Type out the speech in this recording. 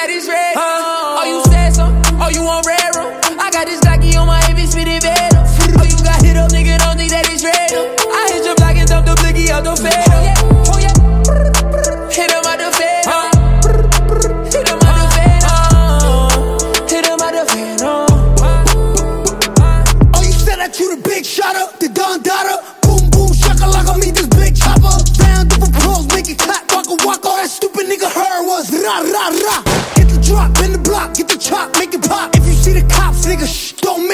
that it's red. Oh, you said so? Oh, you want red?